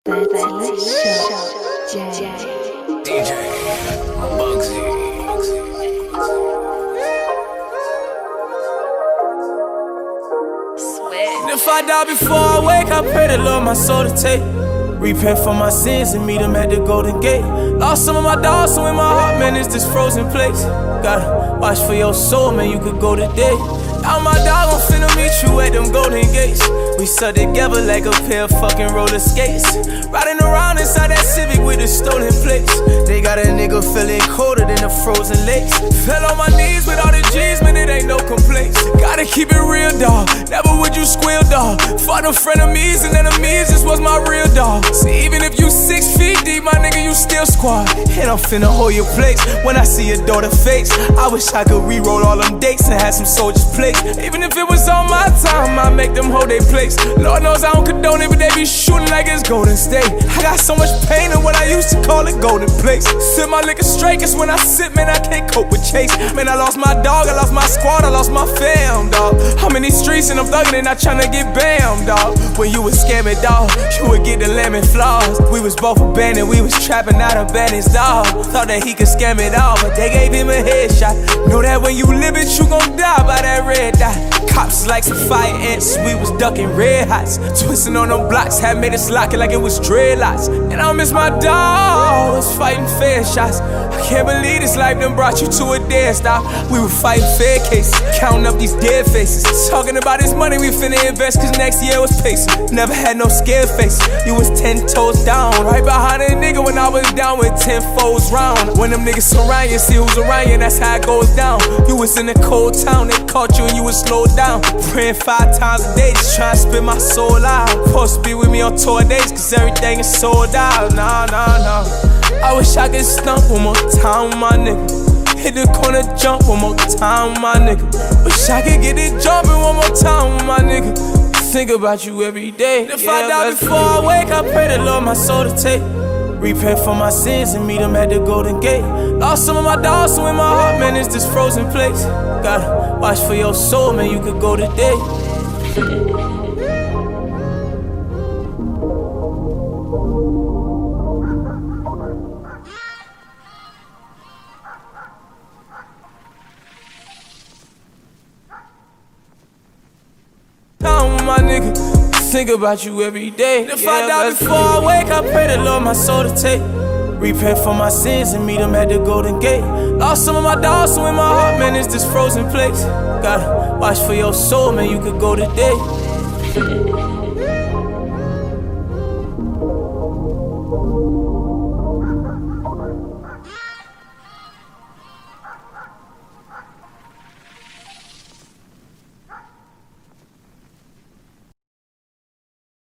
DJ Bugsy. And if I die before I wake, I pray the Lord my soul to take. Repent for my sins and meet him at the Golden Gate. Lost some of my dogs, so in my heart, man, it's this frozen place. Gotta watch for your soul, man, you could go today. Now my dog, I'm finna meet you at them Golden Gates. We stuck together like a pair of fucking roller skates. Riding around inside that Civic with the stolen plates. They got a nigga feeling colder than the frozen lakes. Fell on my knees with all the G's, man, it ain't no complaints. Gotta keep it real, dog. Never would you squeal, dog. Fought them frenemies and enemies, this was my real dog. See, even if you 6 feet deep, my nigga, you still squad. And I'm finna hold your place when I see your daughter face. I wish I could re-roll all them dates and have some soldiers plates. Even if it was on my time, I make them hold their place. Lord knows I don't condone it, but they be shooting like it's Golden State. I got so much pain in what I used to call it Golden Place. Sip my liquor straight, cause when I sip, man, I can't cope with chase. Man, I lost my dog, I lost my squad, I lost my fam, dog. I'm in these streets and I'm thugging and not tryna get bam, dog. When you was scamming, dog, you would get the lemon flaws. We was both abandoned, we was trapping out of bandits, dog. Thought that he could scam it all, but they gave him a headshot. Know that when you live it, you gon' die by that red dot. Cops like some fire ants, we was ducking red hots. Twisting on them blocks, had made us lock it like it was dreadlocks. And I miss my dog, was fighting fair shots. I can't believe this life done brought you to a dead stop. We were fighting fair cases, counting up these dead faces. Talking about this money we finna invest, cause next year was pacing. Never had no scared face, you was 10 toes down. Right behind a nigga when I was down with 10 foes round. When them niggas surround you, see who's around you, that's how it goes down. You was in a cold town, they caught you and you was slowed down. Praying 5 times a day, just trying to spit my soul out. Supposed to be with me on tour days, cause everything is sold out. Nah. I wish I could stump one more time with my nigga. Hit the corner, jump one more time with my nigga. Wish I could get it jumping one more time with my nigga. Think about you every day. If I die before I wake, I pray the Lord my soul to take. Repent for my sins and meet him at the Golden Gate. Lost some of my dogs, so in my heart, man, it's this frozen place. Gotta watch for your soul, man, you could go today. My nigga, think about you every day. If I die before I wake, I pray the Lord my soul to take. Repent for my sins and meet him at the Golden Gate. Lost some of my dogs, so in my heart, man, it's this frozen place. Gotta watch for your soul, man, you could go today.